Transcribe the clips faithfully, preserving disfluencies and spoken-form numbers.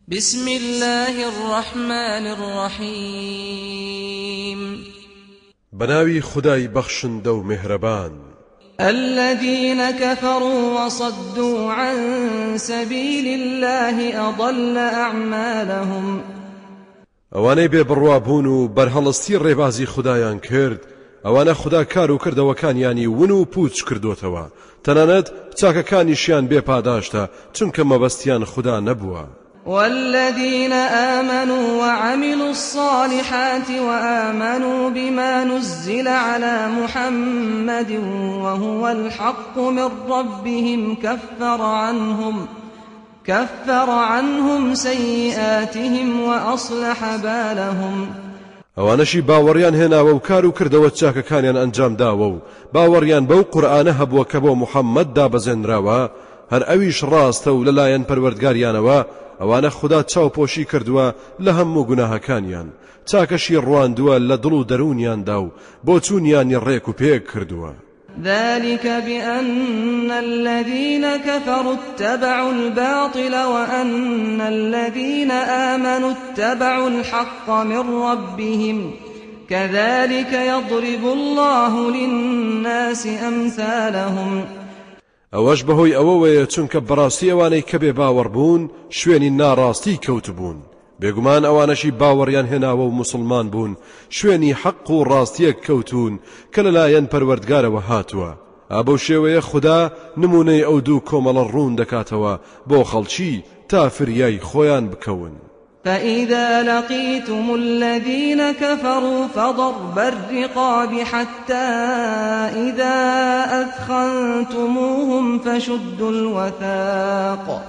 بسم الله الرحمن الرحيم بناوي خداي بخشن دو مهربان الذين كفروا وصدوا عن سبيل الله أضل أعمالهم اواني ببروابون و برهلستی ریبازی خدایان کرد اوانه خدا کارو کردوەکانیانی ون و پوچ کردوتەوە تەنانەت چاکەکانیشیان بێپاداشتە چونکە مەبەستیان خدا نەبووە. والذين آمنوا وعملوا الصالحات وآمنوا بما نزل على محمد وهو الحق من ربهم كفر عنهم كفر عنهم سيئاتهم وأصلح بالهم. ئەوانەشی باوەڕیان هێناوە و کار و کردەوە چاکەکانیان ئەنجام داوە و باوەڕیان بەو قورئانە هەبووە کە بۆ محەممەد دابەزێنراوە هەر ئەویش ڕاستە و لەلایەن پەروەردگاریانەوە ئەوانە خدا چاوپۆشی کردووە لە هەموو گوناهەکانیان چاکەشی ڕواندووە لە دڵ و دەروونیاندا و بۆ چوونیانی ڕێک و پێک کردووە. ذلك بأن الذين كفروا اتبعوا الباطل وأن الذين آمنوا اتبعوا الحق من ربهم كذلك يضرب الله للناس أمثالهم. ئەوەش بەهۆی ئەوەوەیە چونکە بەڕاستی ئەوانەی کە بێ باوەڕ بوون شوێنی ناڕاستی کەوت بوون بێگومان ئەوانەشی باوەڕیان هێناوە و مسلمان بوون شوێنی حەق و ڕاستیەک کەوتون کە لەلایەن پەروەردگارەوە هاتووە. ئابەو شێوەیە خدا نمونەی ئەو دوو کۆمەڵە ڕوون دەکاتەوە بۆ خەڵکی تا فریای خۆیان بکەون. فإذا لقيتم الذين كفروا فضرب الرقاب حتى إذا أثخنتموهم فشدوا الوثاق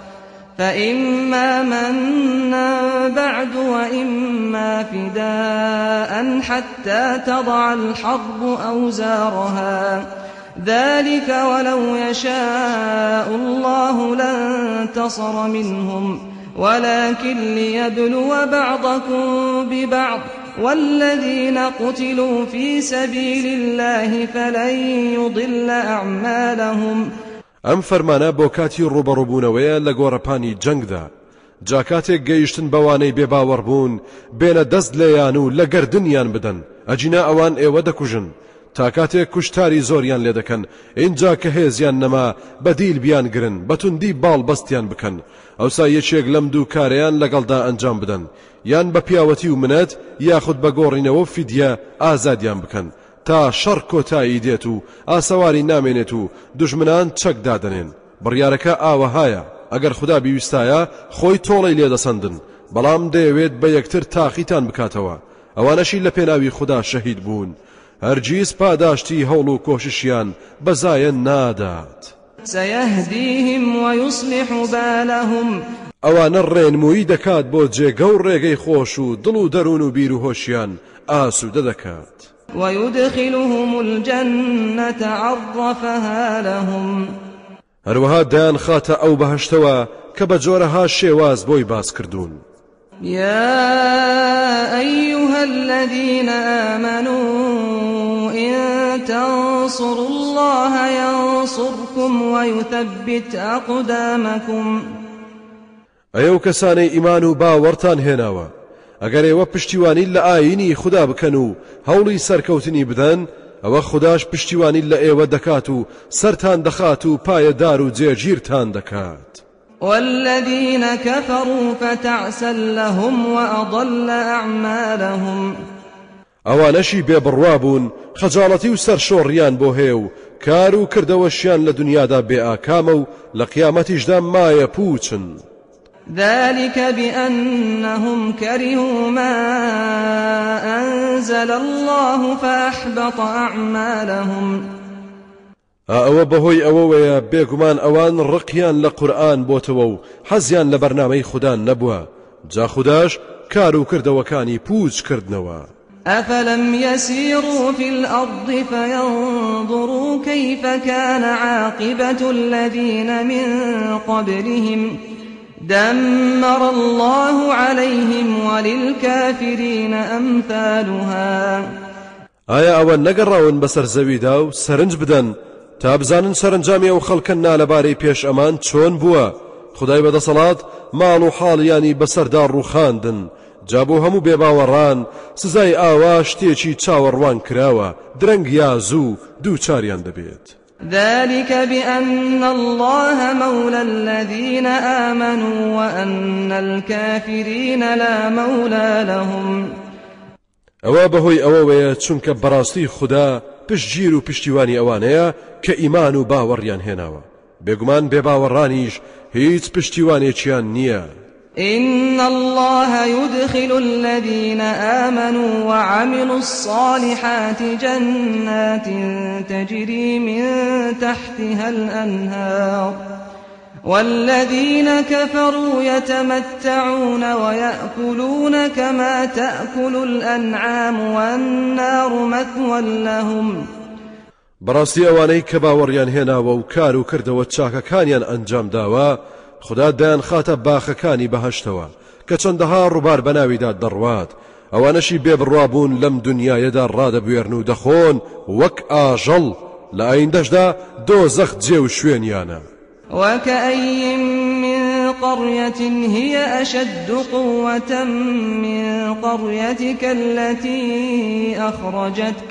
فإما منا بعد وإما فداء حتى تضع الحرب أوزارها ذلك ولو يشاء الله لانتصر منهم ولكن ليبلو بعضكم ببعض والذين قتلوا في سبيل الله فلن يضل أعمالهم. ئەم فەرمانە بۆ کاتی ڕوبەڕووبوونەوەیە لە گۆڕەپانی جەنگدا جا کاتێک گەیشتن بەوانەی بێباوەڕ بوون بێنە دەست لێیان و لە گەردنیان بدەن ئەجینا ئەوان ئێوە دەکوژن تا کاتێک کوشتاری زۆریان لێ دەکەن اینجا کە هێزیان نەما بەدیل بیان گرن بەتوندی باڵ بەستیان بکەن ئەوسا یەکێک لەم دوو کارەیان لەگەڵدا ئەنجام بدەن یان بە پیاوەتی و منەت یاخود بە گۆڕینەوە فیدیە ئازادیان بکەن تا شەڕ کۆتایی دێت و ئاسەواری نامێنێت و دوژمنان چەک دادەنێن. بڕیارەکە ئاوەهایە ئەگەر خدا بیویستایە خۆی تۆڵەی لێدەسەندن بەڵام دەیەوێت بە یەکتر تاقیتان بکاتەوە. ئەوانەشی لە پێناوی خدا شەهید بوون هەرگیز پاداشتی هەوڵ و کۆششیان بەزایە نادات. سيهديهم ويصلح بالهم ئەوانە ڕێنمووی دەکات بۆ جێگە و ڕێگەی خۆش و دڵ و دەروون و بیر و هۆشیان ئاسوودە دەکات. ويدخلهم الجنة عرفها لهم هەروەها دایان خاتە ئەو بەهەشتەوە کە بە جۆرەها شێواز بۆی باس کردوون. يا أيها الذين آمنوا إن تنصروا الله ينصركم ويثبت أقدامكم. ئەو کەسانەی ئیمان و باوەڕتان هێناوە ئەگەر ئێوە پشتیوانی لە ئاینی خدا بکەن و هەوڵی سەرکەوتنی بدەن ئەوە خداش پشتیوانی لە ئێوە دەکات و سەرتان دەخات و پایەدار و جێگیرتان دەکات. والذين كفروا فتعسا لهم وأضل أعمالهم. ئەوانەشی بێبڕوا بوون خەجاڵەتی و سەرشۆڕیان بۆ هەیە و کار و کردەوەشیان لە دنیادا بێ ئاکامە و لە قیامەتیشدا مایە پوچن. ذلك بأنهم كرهوا ما أنزل الله فأحبط أعمالهم. ئەوە بەهۆی ئەوەوەیە بێگومان ئەوان ڕقیان لە قورئان بۆتەوە و حەزیان لە بەرنامەی خوددا نەبووە جا خوداش کار و کردەوەکانی پوچ کردنەوە. أفلم يسيروا في الأرض فينظروا كيف كان عاقبة الذين من قبلهم دمر الله عليهم وللكافرين أمثالها. ئایا ئەوە نەگەڕاون بەسەر زەویدا و سەرنج بدەن تا بزانن سەرنجامی ئەو خەڵکە نالەبارەی پێش ئەمان چۆن بووە خدای بەدەسەڵات ماڵ و حاڵیانی بەسەردا ڕووخاندن جا بۆ هەموو بێباوەڕان سزای ئاوا شتێکی چاوەڕوان کراوە درەنگ یا زوو دووچاریان دەبێت. ذلك بأن الله مولى الذين آمنوا وأن الكافرين لا مولى لهم. ئەوە بەهۆی ئەوەوەیە چونکە بەڕاستی خوددا پشتگیر و پشتیوانی ئەوانەیە کە ئیمان و باوەڕیان هێناوە بێگومان بێباوەڕانیش هیچ پشتیوانێکیان نییە. إن الله يدخل الذين آمنوا وعملوا الصالحات جنات تجري من تحتها الأنهار والذين كفروا يتمتعون ويأكلون كما تأكل الأنعام والنار مثوى لهم. بەڕاستی ئەوانەی کە باوەڕیان هێناوە و کار و کردەوە چاکەکانیان ئەنجام داوە خدا دایان خاتە باخەکانی بەهەشتەوە کە چەندەها ڕووبار بەناویدا دەڕوات ئەوانەشی بێبڕوابوون لەم دنیایەدا ڕادەبوێرن و دەخۆن وەک ئاژەڵ لە ئایندەشدا دۆزەخ جێ و شوێنیانە. وكأي من قرية هي أشد قوة من قريتك التي أخرجتك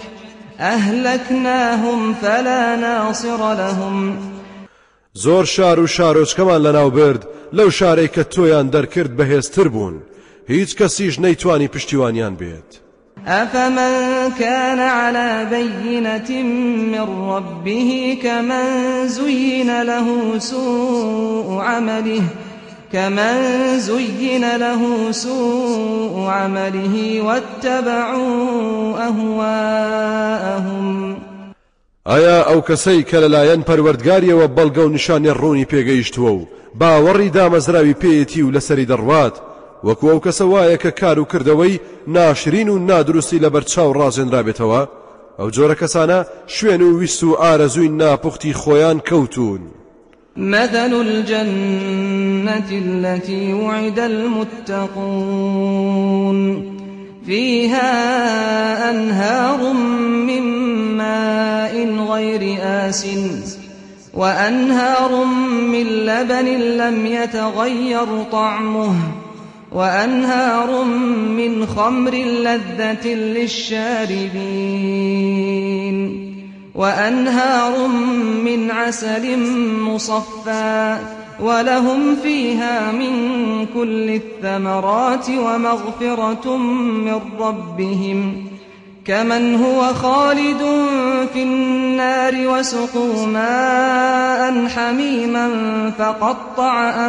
أهلكناهم فلا ناصر لهم. زۆر شار و شارۆچکەمان لەناو برد لەو شارەی کە تۆیان دەرکرد بەهێزتر بوون هیچ کەسیش نەیتوانی پشتیوانیان بێت. أفمن كان على بينة من ربه كمن زين له سوء عمله كمن زين له سوء عمله واتبعوا أهواءهم. ئایا ئەو کەسەی کە لەلایەن پەروەردگاریەوە بەڵگە و نیشانی ڕوونی پێگەیشتووە و باوەڕی دامەزراوی پێیەتی و لەسەری دەڕوات وەکو ئەو کەسە وایە کە کار و کردەوەی ناشرین و نادروستی لەبەر چاو ڕازێنرابێتەوە ئەو جۆرە کەسانە شوێن و ویست و ئارەزووی ناپوختی خۆیان کەوتون. مثل الجنة التي وعد المتقون فيها أنهار من ماء غير آسٍ وأنهار من لبن لم يتغير طعمه وأنهار من خمر لذة للشاربين وأنهار من عسل مصفى ولهم فيها من كل الثمرات ومغفرة من ربهم كمن هو خالد في النار وسقوا ماء حميما فقطع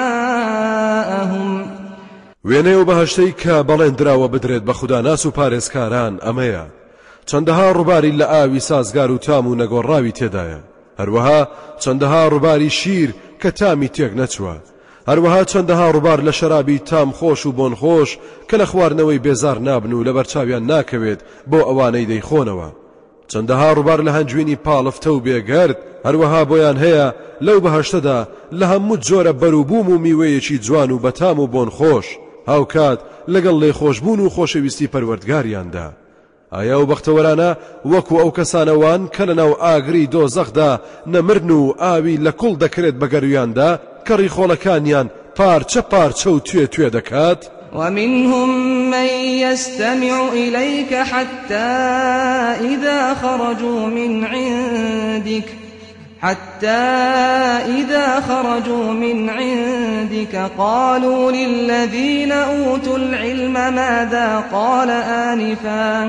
أمعاءهم. وێنەی و بەهەشتەی کە بەڵێندراوە بدرێت بە خوداناس و پارێزکاران ئەمەیە چەندەها ڕووباری لە ئاوی سازگار و تام و نەگۆڕاوی تێدایە هەروەها چەندەها ڕووباری شیر کە تامی تێک نەچوە هەروەها چەندەها ڕووبار لە شەرابی تام خۆش و بۆن خۆش کە لە خواردنەوەی بێزار نابن و لەبەر چاویان ناکەوێت بۆ ئەوانەی دەیخۆنەوە چەندەها ڕووبار لە هەنجوینی پاڵفتە و بێگەرد هەروەها بۆیان هەیە لەو بەهەشتەدا لە هەموو جۆرە بەروبووم و میوەیەکی جوان و بەتام و بۆن خۆش هاوکات لەگەڵ لێخۆشبوون و خۆشەویستی پەروەردگاریاندا. ئایا و بەختەوەرانە وەکو ئەو کەسانەوان کە لەناو ئاگری دۆزەخدا نەمرن و ئاوی لە کوڵ دەکرێت بە گەرویاندا کەڕی خۆڵەکانیان پارچە پارچە و توێ توێ دەکات. ومنهم من يستمع إليك حتى إذا خرجوا من عندك حتى إذا خرجوا من عندك قالوا للذين أوتوا العلم ماذا قال آنفا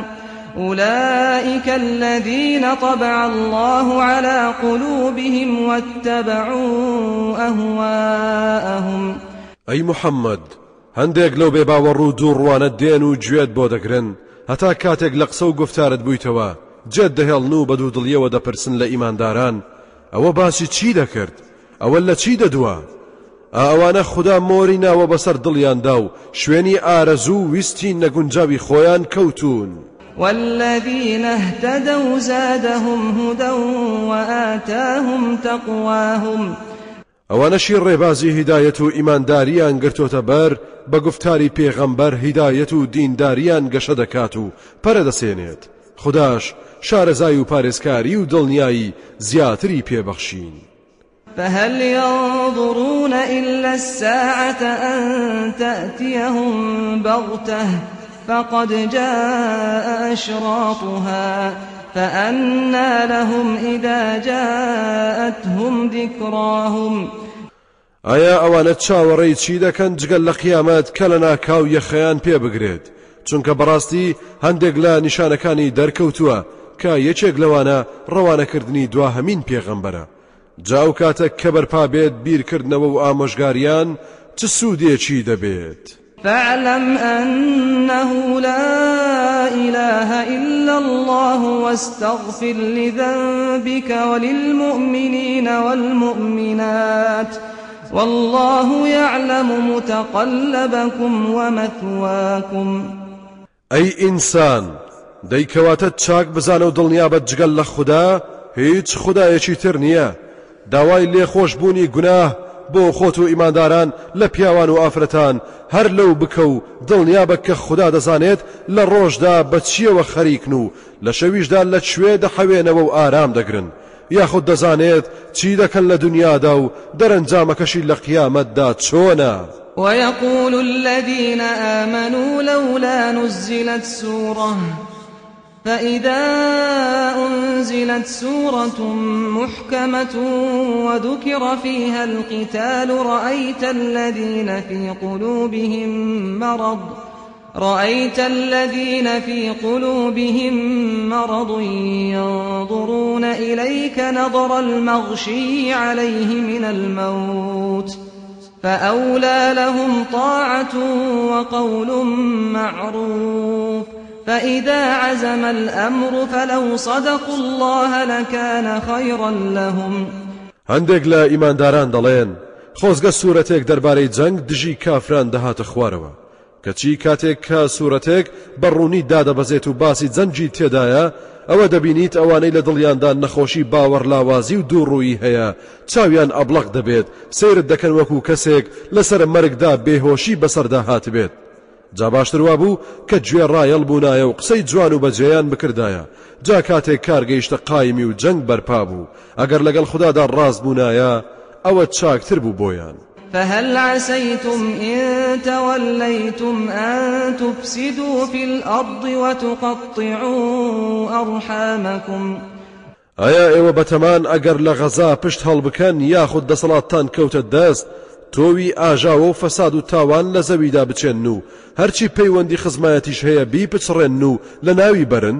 أولئك الذين طبع الله على قلوبهم واتبعوا أهواءهم. أي محمد هەندێک لەو بێباوەڕ و دووڕوانە دێن و گوێت بۆ دەگرن هەتا کاتێک لە قسە و گفتارت بوویتەوە جێت دەهێڵن و بە دوودڵیەوە دەپرسن لە ئیمانداران ئەوە باسی چی دەکرد ئەوە لە چی دەدووە ئەوانە خوددا مۆری ناوە بەسەر دڵیاندا و شوێنی ئارەزوو ویستی نەگونجاوی خۆیان کەوتون. والذين اهتدوا زادهم هدى وآتاهم تقواهم. ئەوانەشی ڕێبازی هیدایەت و ئیمانداریان گرتۆتە بەر بە گفتاری پێغەمبەر هیدایەت و دینداریان گەشە دەکات و پەرەدەسێنێت خودداش شارەزای و پارێزکاری و دڵنیایی زیاتری پێبەخشین. فهل ينظرون إلا الساعة أن تأتيهم بغتة فقد جاء أشراطها فأنى لهم إذا جاءتهم ذكراهم ئایا ئەوانە چاوەڕێی چی دەکەن جگەل لە قیامەت کە لە ناکاو یەخەیان پێ بگرێت چونکە بەڕاستی هەندێک لە نیشانەکانی دەرکەوتووە کە یەکێک لەوانە ڕەوانەکردنی دواهەمین پێغەمبەرە جا ئەو کاتە کە بەرپا بێت بیرکردنەوە و ئامۆژگاریان چ سوودێکی دەبێت فاعلم أنه لا إله إلا الله واستغفر لذنبك وللمؤمنين والمؤمنات والله يعلم متقلبكم ومثواكم أي إنسان دەیکەواتە چاک بزانە و دڵنیابەت جگەل لە خوددا هیچ خودایەکی تر نییە داوای لێخۆشبوونی گوناه بۆ خۆت و ئیمانداران لە پیاوان و ئافرەتان هەر لەو بکە و دڵنیابە کە خوددا دەزانێت لە ڕۆژدا بە چیەوە خەریکن و لە شەویشدا لە کوێ دەحەوێنەوە و ئارام دەگرن یاخود دەزانێت چی دەکەن لە دنیادا و دەرەنجامەکەشی لە قیامەتدا چۆنە ويقول الذين آمنوا لولا نزلت سورة فإذا أنزلت سورة محكمة وذكر فيها القتال رأيت الذين في قلوبهم مرض رأيت الذين في قلوبهم مرض ينظرون إليك نظر المغشي عليه من الموت فأولى لهم طاعة وقول معروف فإذا عزم الأمر فلو صدقوا الله لكان خيرا لهم هەندێک لە ئیمانداران دەڵێن خۆزگە سوورەتێک دەربارەی جەنگ دژی کافران دەهاتە خوارەوە کەچی کاتێک کە سوورەتێک بەڕوونی دادەبەزێت و باسی جەنگی تێدایە ئەوە دەبینیت ئەوانەی لە دڵیاندا نەخۆشی باوەڕلاوازی و دووڕووی هەیە چاویان ئەبلەق دەبێت سیرت دەکەن وەکو کەسێک لەسەر مەرگدا بێهۆشی بەسەردا هاتبێت جا باشتر وابوو کە گوێ ڕایەڵ بوونایە و قسەی جوان و بەجێیان بکردایە جا کاتێک کارگەیشتە قایمی و جەنگ بەرپا بوو ئەگەر لەگەڵ خوددادا ڕاست بوونایە ئەوە چاکتر بوو بۆیان فهل عسيتم إن توليتم أن تفسدوا في الأرض وتقطعوا أرحامكم ئایا ئێوە بەتەمان ئەگەر لە غەزا پشت هەڵبکەن یاخود دەسەڵاتتان کەوتە دەست تۆوی ئاژاوە و فەساد و تاوان لە زەویدا بچێن و هەرچی پەیوەندی خزمایەتیش هەیە بیپچڕێن و لە ناوی برن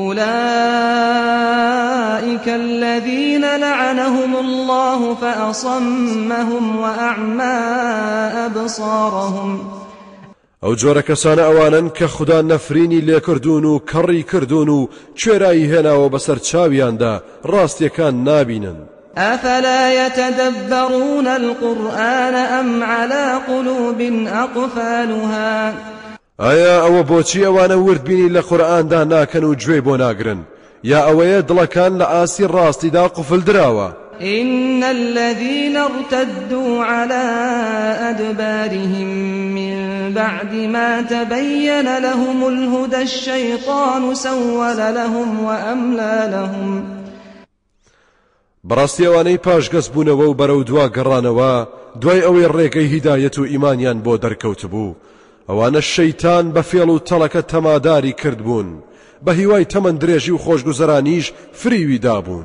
أولئك الذين لعنهم الله فأصمهم وأعمى أبصارهم ئەو جۆرە کەسانە ئەوانن کە خوددا نەفرینی لێکردوون و کەڕی کردوون و کوێرایی هێناوە بەسەر چاویاندا ڕاستیەکان نابینن أفلا يتدبرون القرآن أم على قلوب أقفالها ئایا ئەوە بۆچی ئەوانە وردبینی لە قورئاندا ناکەن و گوێ بۆ ناگرن یا ئەوەیە دڵەکان لە ئاسی ڕاستیدا قوفل دراوە إن الذين ارتدوا على أدبارهم من بعد ما تبين لهم الهدى الشيطان سول لهم وأملى لهم بەڕاستی ئەوانەی پاشگەز بوونەوە و بەرەو دوا گەڕانەوە دوای ئەوەی ڕێگەی هیدایەت و ئیمانیان بۆ دەرکەوت بوو ئەوانە شەیتان بە فێڵ و تەڵەکە تەماداری کرد بوون بە هیوای تەمەن درێژی و خۆشگوزەرانیش فریوی دابوون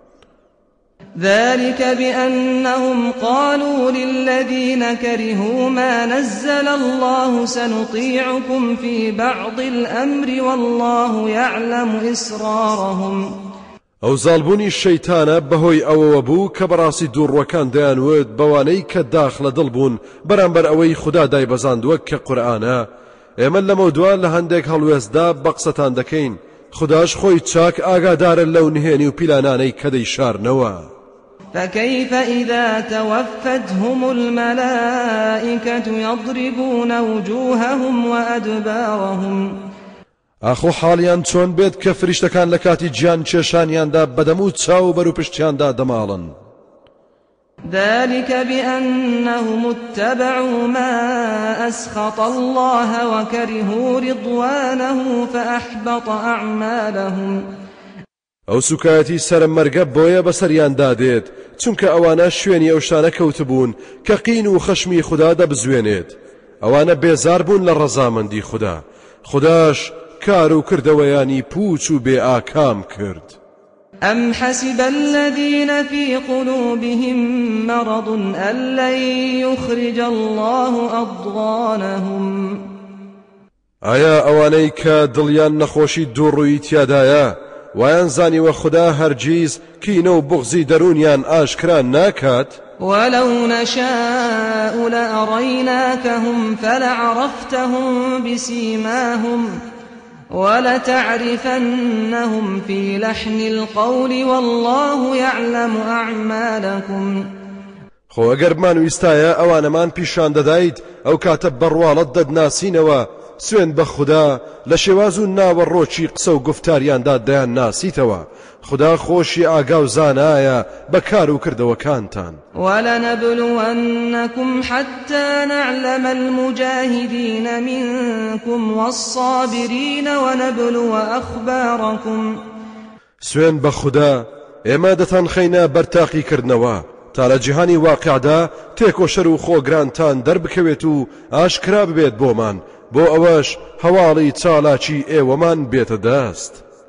ذلك بأنهم قالوا للذين كرهوا ما نزل الله سنطيعكم في بعض الأمر والله يعلم إسرارهم ئەو زاڵبوونی شەیتانە بەهۆی ئەوەوە بوو کە بەڕاستی دووڕوەکان دەیانوت بەوانەی کە داخلە دڵ بوون بەرامبەر ئەوەی خوددا دایبەزاندووە کە قورئانە ئێمە لەمە دوان لە هەندێک هەڵوێزدا بە قسەتان دەکەین خودداش خۆی چاک ئاگادارە لەو نهێنی و پیلانانەی کە دەیشارنەوە فكيف إذا توفتهم الملائكة يضربون وجوههم وأدبارهم ئاخۆ حاڵیان چۆن بێت کە فریشتەکان لە کاتی گیان کێشانیاندا بەدەم و چاو بەر و پشتیاندا دەماڵن ذلك بأنهم اتبعوا ما أسخط الله وكرهوا رضوانه فأحبط أعمالهم ئەو سوکایەتی سەرمەرگە بۆیە بەسەریان دادێت چونکە ئەوانە شوێنی ئەو شتانە کەوتبوون کە قین و خەشمی خوددا دەبزوێنێت ئەوانە بێزار بوون لە ڕەزامەندی خوددا خودداش کار و کردەوەیانی پوچ و بێ ئاکام کرد. أم حسب الذين في قلوبهم مرض أن لن يخرج الله أضغانهم ئایا ئەوانەی کە دڵیان نەخۆشی دووڕووی تیادایە وایان زانیوە خوددا هەرگیز کینە و بوغزی دەرونیان ئاشکرا ناکات؟ ولو نشاء لأريناكهم فلعرفتهم بسيماهم ولتعرفنهم في لحن القول والله يعلم أعمالكم. خۆ ئەگەرمان ویستایە ئەوانەمان پیشان دەدایت ئەو کاتە بەڕواڵەت دەدناسینەوە سوێن بە خوددا لە شێواز و ناوەڕۆکی قسە و گفتاریاندا دەیان ناسیتەوە خوددا خۆشی ئاگا و زانایە بە کار و کردەوەکانتان. ولنبلونكم حتى نعلم المجاهدين منكم والصابرين ونبلو أخباركم. سوێن بە خوددا ئێمە دەتان خەینە بەرتاقیکردنەوە تا لە جیهانی واقعدا تێکۆشەر و خۆگرانتان دەربکەوێت و ئاشکرا ببێت بۆمان بۆ ئەوەش هەواڵی چالاکی ئێوەمان بێتە دەست.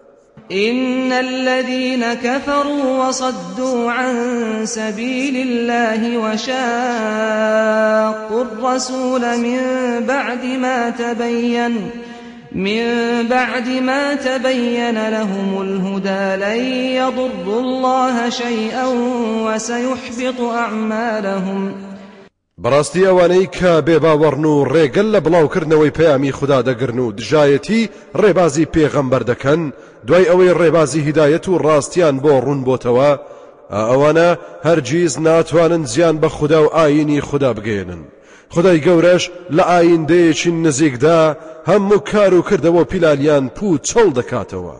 إن الذين كفروا وصدوا عن سبيل الله وشاقوا الرسول من بعد ما تبين من بعد ما تبين لهم الهدى لن يضروا الله شيئا وسيحبط أعمالهم. بەڕاستی ئەوانەی کە بێباوەڕن و ڕێگەل لە بڵاوکردنەوەی پەیامی خوددا دەگرن و دژایەتی ڕێبازی پێغەمبەر دەکەن دوای ئەوەی ڕێبازی هیدایەت و ڕاستیان بۆ ڕوون بۆتەوە ئەوانە هەرگیز ناتوانن زیان بە خوددا و ئاینی خوددا بگێنن. خدای گەورەش لە ئایندەیەکی نزیکدا هەموو کار و کردەوە پیلالیان پوو چڵ دەکاتەوە.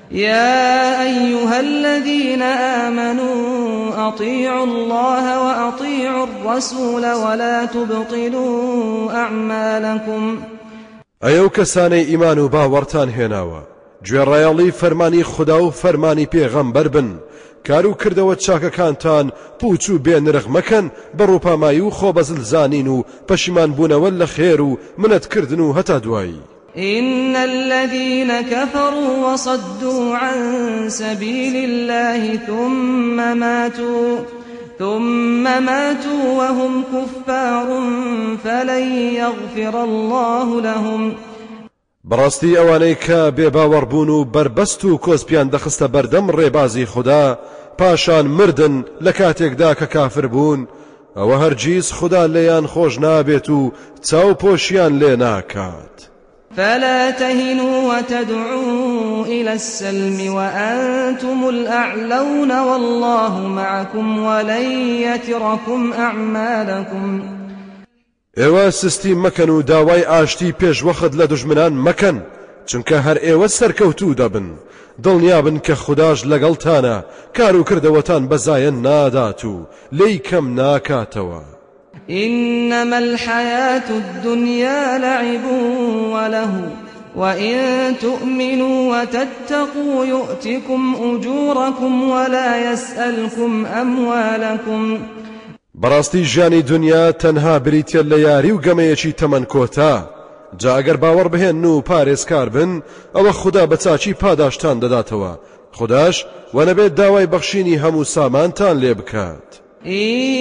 يا أيها الذين آمنوا أطيعوا الله وأطيعوا الرسول ولا تبطلوا أعمالكم. ئەو کەسانەی ئیمان و باوەڕتان هێناوە گوێڕایەڵی فەرمانی خوددا و فەرمانی پێغەمبەر بن کار و کردەوە چاکەکانتان پوچ و بێنرخ مەکەن بە ڕووپامایی و خۆبەزلزانین و پەشیمان بوونەوە لە خێر و منەتکردن و هەتا دوایی. إن الذين كفروا وصدوا عن سبيل الله ثم ماتوا ثم ماتوا وهم كفار فلن يغفر الله لهم. بەڕاستی ئەوانەی کە بێباوەڕبوون و بربەست و کۆسپیان دەخستە بەردەم ڕێبازی خوددا پاشان مردن لە کاتێکدا کە کافر بوون ئەوە هەرگیز خوددا لێیان خۆش نابێت و چاو پۆشیان لێ ناکات. فلا تهنوا وتدعوا إلى السلم وأنتم الأعلون والله معكم ولن يتركم أعمالكم. ئێوە سستی مەکەن و داوای ئاشتی پێش وەخت لە دژمنان مەکەن چونکە هەر ئێوە سەرکەوتوو دەبن دڵنیابن کە خودداش لەگەڵتانە کار و کردەوەتان بەزایە نادات و لێی کەم ناکاتەوە. إنما الحياة الدنيا لعب وله وإن تؤمنوا وتتقوا يؤتكم أجوركم ولا يسألكم أموالكم. بەڕاستی ژیانی دنیا تەنها بریتە لە یاری و گەمەیەکی تەمەن کۆتا جا ئەگەر باوەڕ بهێن و پارێزکار بن ئەوە خوددا بە چاچی پاداشتان دەداتەوە خودداش وەنەبێت داوای بەخشینی هەموو سامانتان لێ بکات. إن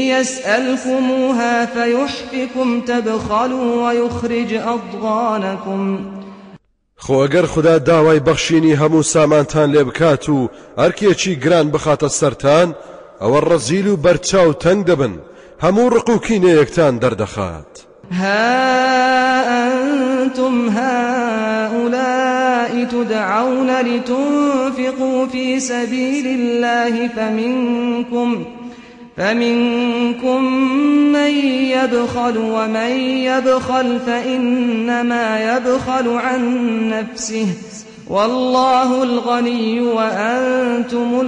يسألكموها فيحفكم تبخلوا ويخرج أضغانكم. خۆ ئەگەر خوددا داوای بەخشینی هەموو سامانتان لێ بکات و ئەرکێکی گران بخاتە سەرتان ئەوە ڕەزیل و بەرچاو تەنگ دەبن هەموو ڕق و کینەیەکتان دەردەخات. ها أنتم هؤلاء تدعون لتنفقوا في سبيل الله فمنكم فمنكم من يبخل ومن يبخل فإنما يبخل عن نفسه والله الغني وأنتم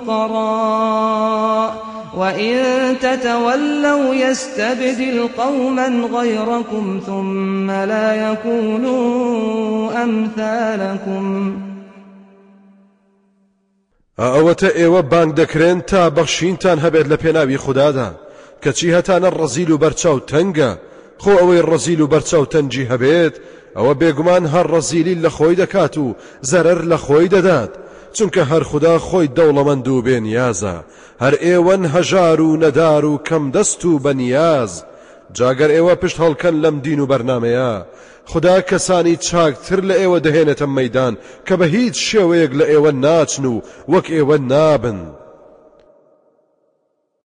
الفقراء وإن تتولوا يستبدل قوما غيركم ثم لا يكونوا أمثالكم. ئەوەتە ئێوە بانگ دەکرێن تا بەخشینتان هەبێت لە پێناوی خوددادا کەچی هەتانە ڕەزیل و بەرچاو تەنگە خۆ ئەوەی ڕەزیل و بەرچاو تەنجی هەبێت ئەوە بێگومان هەر ڕەزیلی لە خۆی دەکات و زەرەر لە خۆی دەدات چونکە هەر خوددا خۆی دەوڵەمەند و بێنیازە هەر ئێوەن هەژار و نەدار و کەم دەست و بەنیاز جاگەر ئێوە پشت هەڵکەن لەم دین و بەرنامەیە خوددا کەسانی چاکتر لە ئێوە دەهێنێتە مەیدان کە بە هیچ شێوەیەک لە ئێوە ناچن و وەک ئێوە نابن